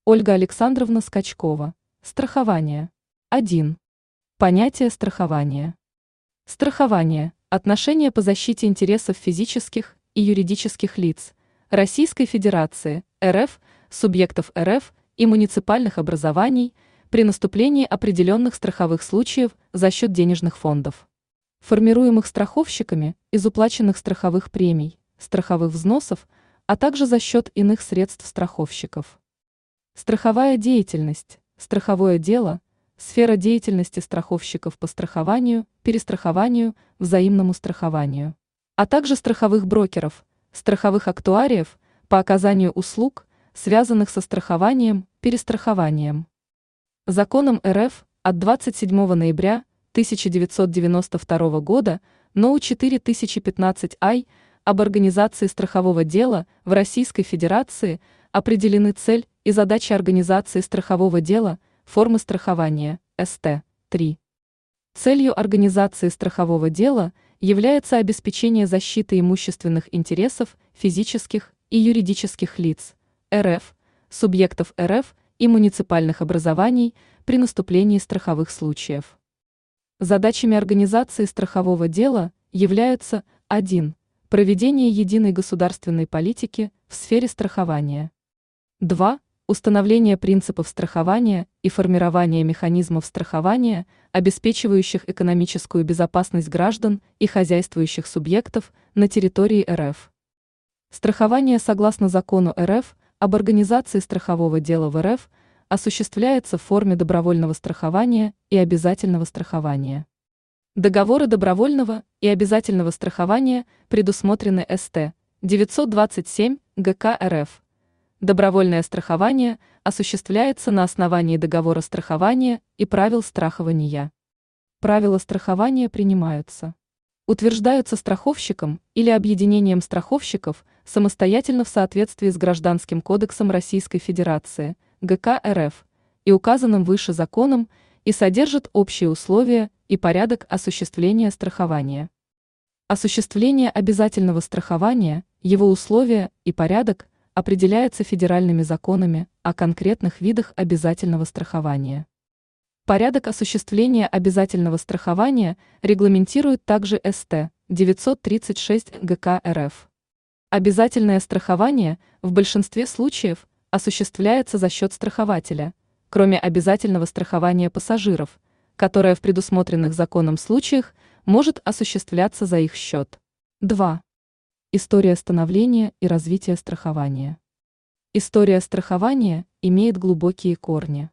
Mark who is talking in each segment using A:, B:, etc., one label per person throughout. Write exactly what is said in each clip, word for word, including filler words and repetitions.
A: Ольга Александровна Скачкова. Страхование. один. Понятие страхования. Страхование – отношения по защите интересов физических и юридических лиц Российской Федерации, эр эф, субъектов эр эф и муниципальных образований при наступлении определенных страховых случаев за счет денежных фондов, формируемых страховщиками из уплаченных страховых премий, страховых взносов, а также за счет иных средств страховщиков. Страховая деятельность, страховое дело, сфера деятельности страховщиков по страхованию, перестрахованию, взаимному страхованию, а также страховых брокеров, страховых актуариев по оказанию услуг, связанных со страхованием, перестрахованием. Законом эр эф от двадцать седьмого ноября тысяча девятьсот девяносто второго года НОУ четыре тысячи пятнадцать ай об организации страхового дела в Российской Федерации определены цель и задачи организации страхового дела, формы страхования, эс тэ три. Целью организации страхового дела является обеспечение защиты имущественных интересов физических и юридических лиц, эр эф, субъектов эр эф и муниципальных образований при наступлении страховых случаев. Задачами организации страхового дела являются один. Проведение единой государственной политики в сфере страхования. два. Установление принципов страхования и формирование механизмов страхования, обеспечивающих экономическую безопасность граждан и хозяйствующих субъектов на территории эр эф. Страхование согласно закону эр эф об организации страхового дела в эр эф осуществляется в форме добровольного страхования и обязательного страхования. Договоры добровольного и обязательного страхования предусмотрены эс тэ девятьсот двадцать семь гэ ка эр эф. Добровольное страхование осуществляется на основании договора страхования и правил страхования. Правила страхования принимаются, утверждаются страховщиком или объединением страховщиков самостоятельно в соответствии с Гражданским кодексом Российской Федерации, гэ ка эр эф, и указанным выше законом и содержат общие условия и порядок осуществления страхования. Осуществление обязательного страхования, его условия и порядок определяется федеральными законами о конкретных видах обязательного страхования. Порядок осуществления обязательного страхования регламентирует также эс тэ девятьсот тридцать шесть гэ ка эр эф. Обязательное страхование в большинстве случаев осуществляется за счет страхователя, кроме обязательного страхования пассажиров, которое в предусмотренных законом случаях может осуществляться за их счет. два. История становления и развития страхования. История страхования имеет глубокие корни.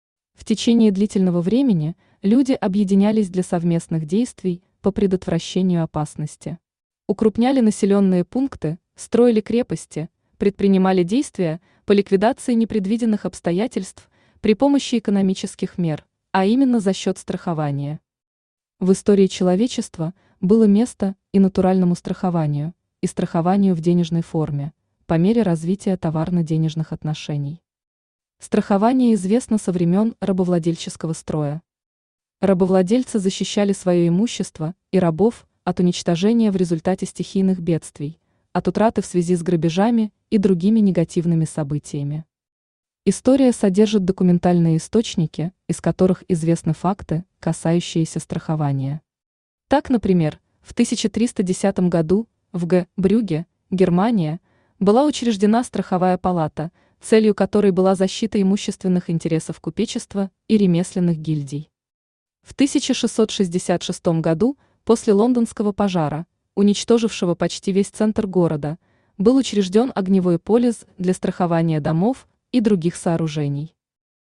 A: В течение длительного времени люди объединялись для совместных действий по предотвращению опасности. Укрупняли населенные пункты, строили крепости, предпринимали действия по ликвидации непредвиденных обстоятельств при помощи экономических мер, а именно за счет страхования. В истории человечества было место и натуральному страхованию, и страхованию в денежной форме, по мере развития товарно-денежных отношений. Страхование известно со времен рабовладельческого строя. Рабовладельцы защищали свое имущество и рабов от уничтожения в результате стихийных бедствий, от утраты в связи с грабежами и другими негативными событиями. История содержит документальные источники, из которых известны факты, касающиеся страхования. Так, например, в тысяча триста десятом году в Г. Брюгге, Германия, была учреждена страховая палата, целью которой была защита имущественных интересов купечества и ремесленных гильдий. В тысяча шестьсот шестьдесят шестом году, после лондонского пожара, уничтожившего почти весь центр города, был учрежден огневой полис для страхования домов и других сооружений.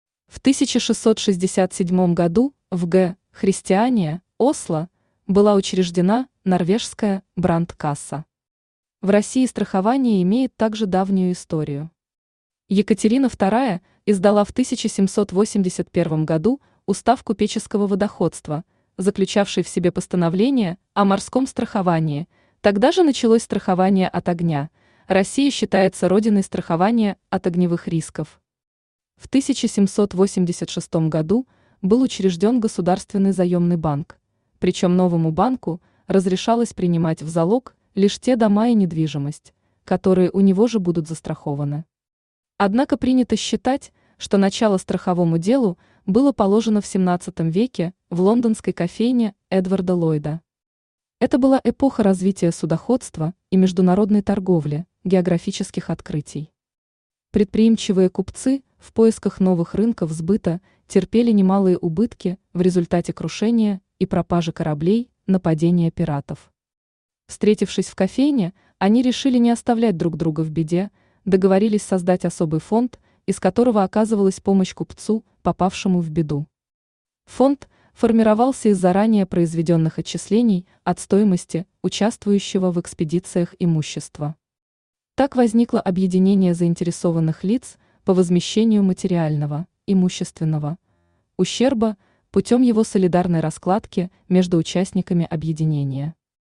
A: В тысяча шестьсот шестьдесят седьмом году в Г. Христиания, Осло, была учреждена норвежская брандкасса. В России страхование имеет также давнюю историю. Екатерина вторая издала в тысяча семьсот восемьдесят первом году Устав купеческого водоходства, заключавший в себе постановление о морском страховании. Тогда же началось страхование от огня. Россия считается родиной страхования от огневых рисков. В тысяча семьсот восемьдесят шестом году был учрежден Государственный заемный банк, причем новому банку разрешалось принимать в залог лишь те дома и недвижимость, которые у него же будут застрахованы. Однако принято считать, что начало страховому делу было положено в семнадцатом веке в лондонской кофейне Эдварда Ллойда. Это была эпоха развития судоходства и международной торговли, географических открытий. Предприимчивые купцы в поисках новых рынков сбыта терпели немалые убытки в результате крушения и пропажи кораблей, нападения пиратов. Встретившись в кофейне, они решили не оставлять друг друга в беде, договорились создать особый фонд, из которого оказывалась помощь купцу, попавшему в беду. Фонд формировался из заранее произведенных отчислений от стоимости участвующего в экспедициях имущества. Так возникло объединение заинтересованных лиц по возмещению материального, имущественного ущерба путем его солидарной раскладки между участниками объединения.